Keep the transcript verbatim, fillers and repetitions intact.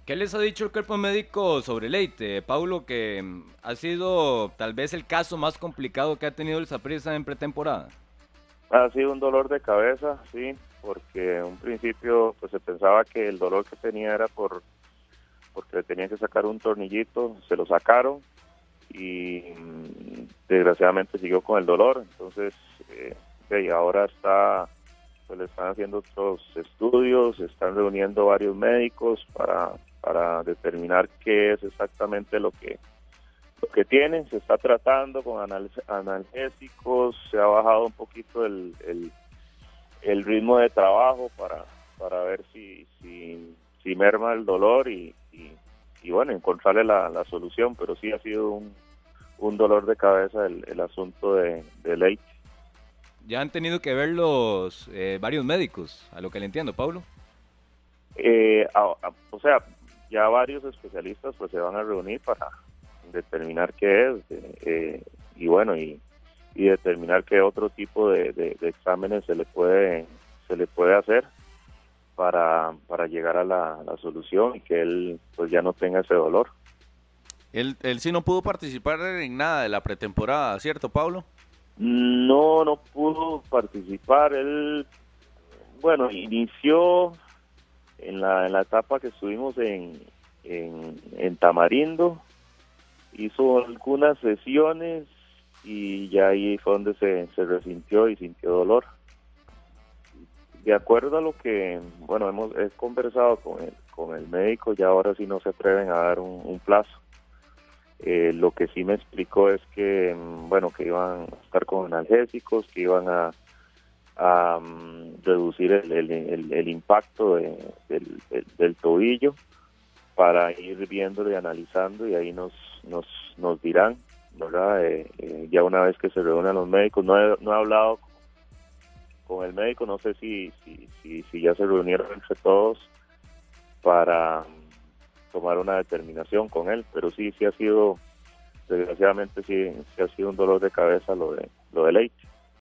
¿Qué les ha dicho el cuerpo médico sobre Leite, Paulo, que mm, ha sido tal vez el caso más complicado que ha tenido el Saprissa en pretemporada? Ha sido un dolor de cabeza, sí, porque en un principio pues se pensaba que el dolor que tenía era por porque le tenían que sacar un tornillito, se lo sacaron y mm, desgraciadamente siguió con el dolor, entonces eh, y ahora está, pues le están haciendo otros estudios, se están reuniendo varios médicos para, para determinar qué es exactamente lo que lo que tienen. Se está tratando con anal analgésicos, se ha bajado un poquito el, el, el ritmo de trabajo para, para ver si, si, si merma el dolor y, y, y bueno, encontrarle la, la solución, pero sí ha sido un, un dolor de cabeza el, el asunto de, de Leite. Ya han tenido que ver los eh, varios médicos, a lo que le entiendo, Paulo. Eh, a, a, o sea, ya varios especialistas pues se van a reunir para determinar qué es eh, eh, y bueno y, y determinar qué otro tipo de, de, de exámenes se le puede se le puede hacer para, para llegar a la, la solución y que él pues ya no tenga ese dolor. Él, él sí no pudo participar en nada de la pretemporada, ¿cierto, Pablo? No, no pudo participar. Él, bueno, inició en la, en la etapa que estuvimos en, en, en Tamarindo, hizo algunas sesiones y ya ahí fue donde se, se resintió y sintió dolor. De acuerdo a lo que, bueno, hemos he conversado con el, con el médico, ya ahora sí no se atreven a dar un, un plazo. Eh, lo que sí me explicó es que, bueno, que iban a estar con analgésicos, que iban a, a um, reducir el, el, el, el impacto de, del, del, del tobillo para ir viéndolo y analizando y ahí nos nos, nos dirán, ¿verdad? Eh, eh, ya una vez que se reúnan los médicos, no he, no he hablado con el médico, no sé si, si, si, si ya se reunieron entre todos para tomar una determinación con él, pero sí, sí ha sido, desgraciadamente sí, sí ha sido un dolor de cabeza lo de, lo de Leite.